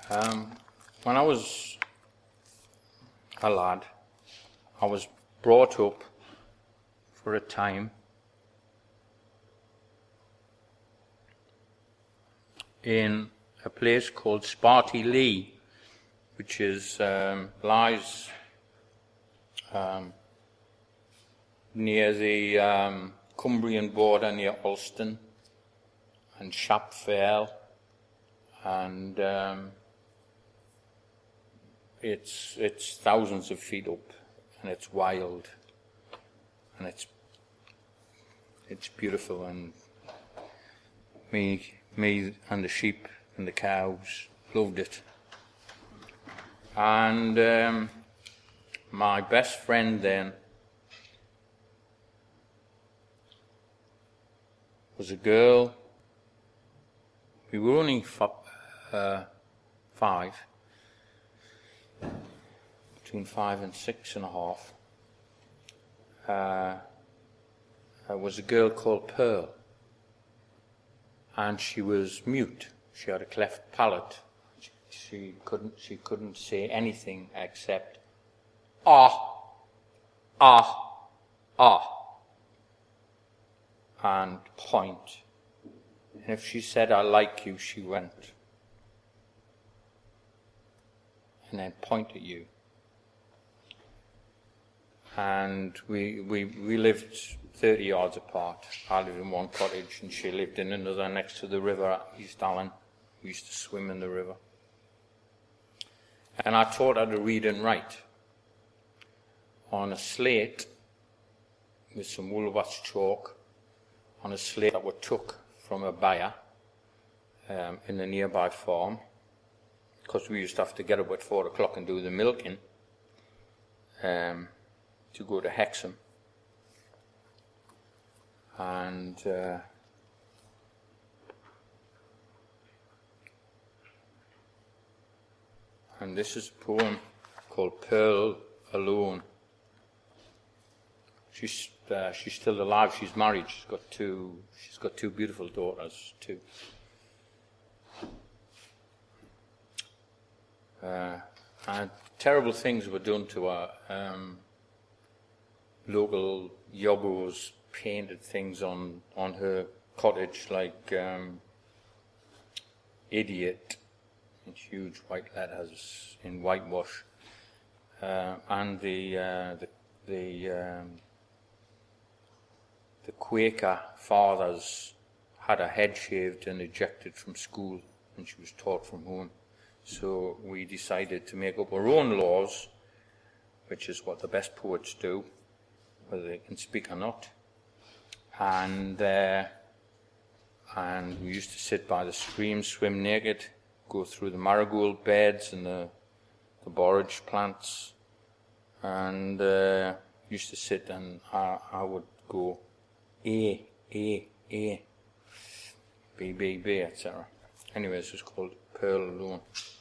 When I was a lad, I was brought up for a time in a place called Sparty Lee, which is lies near the Cumbrian border, near Ulston and Shap Vale, and it's thousands of feet up, and it's wild, and it's beautiful, and me and the sheep and the cows loved it. And my best friend then was a girl. We were only between 5 and 6.5. Was a girl called Pearl, and she was mute. She had a cleft palate. She couldn't say anything except ah, ah, ah, and point. And if she said, "I like you," she went and then point at you. And we lived 30 yards apart. I lived in one cottage and she lived in another next to the river at East Allen. We used to swim in the river. And I taught her to read and write on a slate with some Woolworths chalk, on a slate that we took from a buyer in a nearby farm, because we used to have to get up at 4 o'clock and do the milking to go to Hexham. And this is a poem called Pearl Alone. She's still alive. She's married. She's got two beautiful daughters too. And terrible things were done to her. Local yobbos painted things on her cottage like "idiot" in huge white letters in whitewash, and the Quaker fathers had her head shaved and ejected from school, and she was taught from home. So we decided to make up our own laws, which is what the best poets do, whether they can speak or not. And we used to sit by the stream, swim naked, go through the marigold beds and the borage plants, and used to sit, and I would go A, B, B, B, etc. Anyway, this was called Pearl Alone.